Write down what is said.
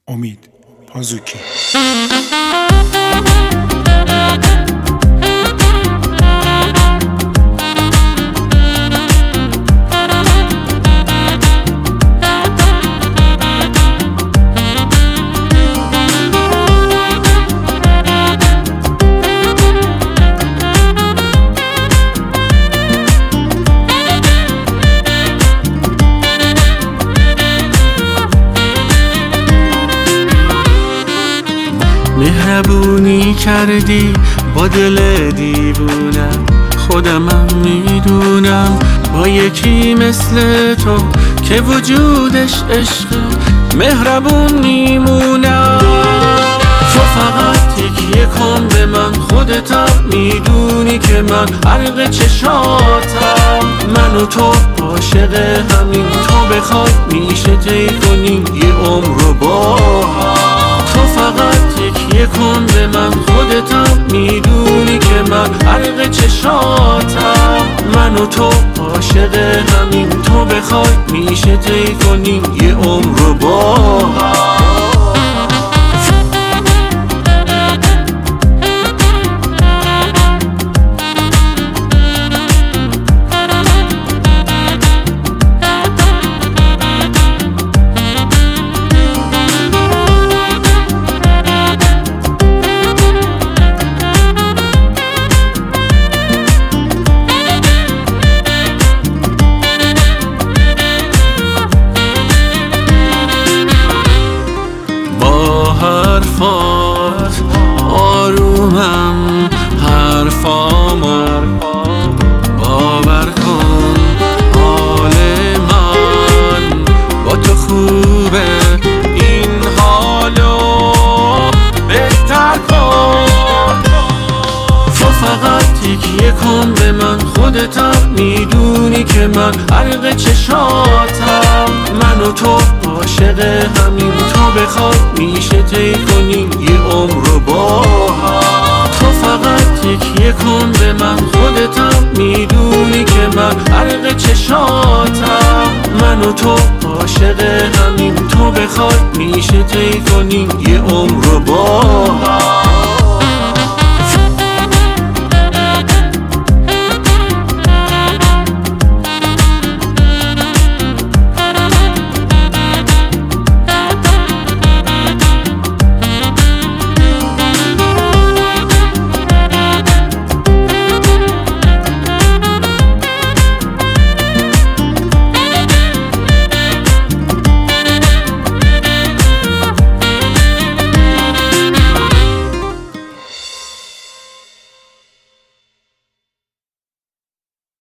امید پازوکی. مهربونی کردی با دل دیوونم، خودمم میدونم با یکی مثل تو که وجودش عشق مهربون میمونم. تو فقط تکیه کن به من، خودتم میدونی که من غرق چشاتم. من و تو عاشق همین، تو بخوای میشه طی کنیم یه عمر رو با هم. تو فقط تکیه کن به من، خودتم میدونی که من غرق چشاتم. من و تو عاشق همین، تو بخوای میشه طی کنیم یه عمر رو با هم. حرفات آرومم، حرفامو باور کن. حال من با تو خوبه، این حالو بهتر کن. تو فقط تکیه کن به من، خودتم میدونی که من غرق چشاتم. من و تو عاشق همین، تو بخوای میشه طی کنیم یه عمر رو با هم. تو فقط تکیه کن به من، خودتم میدونی که من غرق چشاتم. من و تو عاشق همین، تو بخوای میشه طی کنیم یه عمر رو با هم.